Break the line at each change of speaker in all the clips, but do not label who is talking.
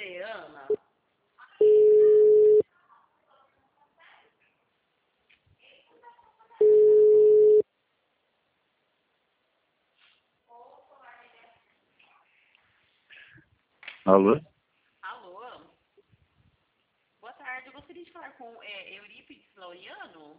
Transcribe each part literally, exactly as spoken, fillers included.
você, Ana?
Alô?
Alô? Boa tarde, eu gostaria de falar com é, Eurípides Laureano.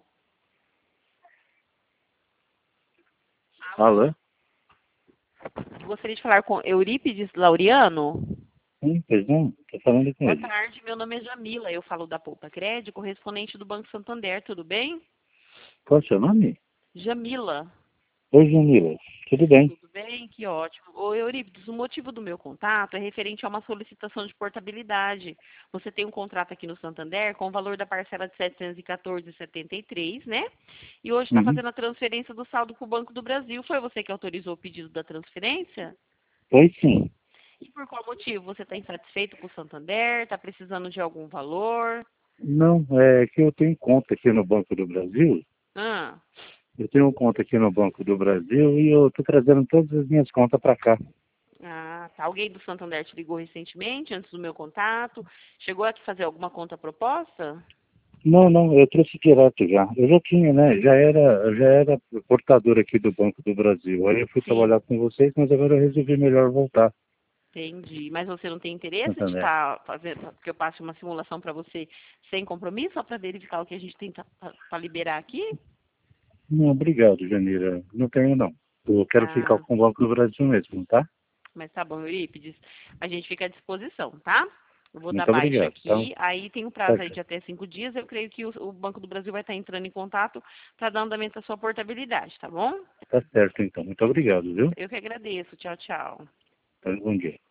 Alô?
Alô?
Gostaria de falar com Eurípides Laureano.
Sim, pois não, tô falando com
Boa
ele.
tarde, meu nome é Jamila, eu falo da Poupa Crédito, correspondente do Banco Santander, tudo bem?
Qual é o seu nome?
Jamila,
Oi, Jamila. Tudo bem?
tudo bem? Que ótimo. Ô Eurípides, o motivo do meu contato é referente a uma solicitação de portabilidade. Você tem um contrato aqui no Santander com o valor da parcela de setecentos e quatorze reais e setenta e três centavos, né? E hoje está
Uhum.
fazendo a transferência do saldo para o Banco do Brasil. Foi você que autorizou o pedido da transferência?
Pois sim.
E por qual motivo? Você está insatisfeito com o Santander? Está precisando de algum valor?
Não, é que eu tenho conta aqui no Banco do Brasil.
Ah,
Eu tenho conta aqui no Banco do Brasil e eu tô trazendo todas as minhas contas para cá.
ah, tá. Alguém do Santander te ligou recentemente, antes do meu contato? Chegou a te fazer alguma conta proposta?
Não, não, eu trouxe direto já. Eu já tinha, né? Já era, eu já era portador aqui do Banco do Brasil. Aí eu fui
Sim,
trabalhar com vocês, mas agora eu resolvi melhor voltar.
entendi. Mas você não tem interesse de
Santander.
estar fazendo, que eu passe uma simulação para você sem compromisso, só para verificar o que a gente tem para liberar aqui?
Não, obrigado, Janira. Não tenho, não. Eu quero ficar
Ah,
com o Banco do Brasil mesmo, tá?
mas tá bom, Eurípides. A gente fica à disposição, tá? Eu vou dar
Muito
baixa
obrigado, tá?
aqui, aí tem um
Tá
prazo aí de
certo.
até cinco dias. Eu creio que o, o Banco do Brasil vai estar entrando em contato para dar andamento à sua portabilidade, tá bom?
Tá certo, então. Muito obrigado, viu?
Eu que agradeço. Tchau, tchau.
Tá, bom dia.